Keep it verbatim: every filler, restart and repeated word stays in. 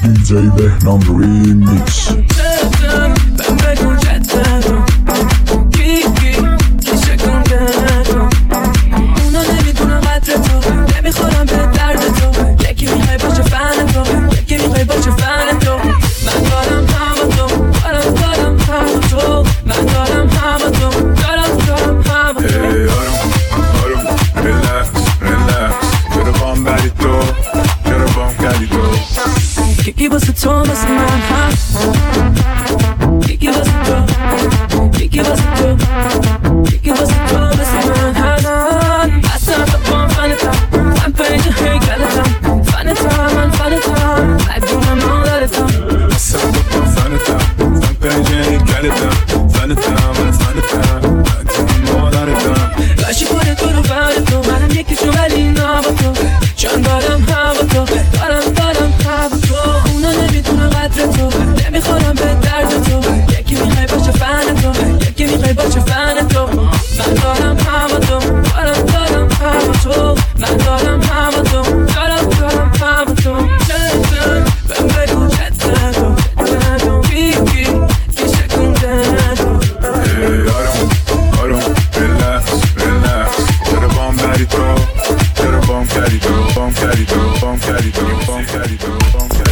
دیجی بهنام ریمیکس. من بگو جددم کی میشه کندنتو، اونا نمیدونن قدر تو، نمیخورم به درد تو، یکی میخوای باشه فن تو، یکی میخوای باشه فن تو. من دارم همه تو، دارم دارم همه تو، من دارم همه تو، دارم دارم همه تو. Hey, آروم آروم ریلکس ریلکس، چرا بام بری تو، چرا بام کردی تو. یکی واسه تو مثل من هست، یکی واسه تو، یکی واسه تو، یکی واسه تو مثل من هست. اصلا تو بام فنتم، من پنج هیکلتم، فنتم من فنتم، مجنونم مادرتم. اصلا تو بام فنتم، من پنج هیکلتم، فنتم من فنتم، مجنون مادرتم. لاشی کنه تو رو بر تو، منم یکیشو ولی نه با تو، چون دارم هم با تو، دارم دارم هم با تو. اونا نمیدونن قدر تو، نمیخورم به درد تو، یکی میخوای باشه فن تو، یکی میخوای باشه فن تو. من دارم هم با تو، دارم دارم هم با تو، من دارم هم با تو، دارم دارم هم با تو. جدن بهم بگو جدن تو، جدن تو کی کی میشه کندن تو. Hey, آروم آروم ریلکس ریلکس، چرا بام بری تو، چرا بام کردی تو، بام کردی تو، بام کردی تو، بام کردی تو، بام کردی تو.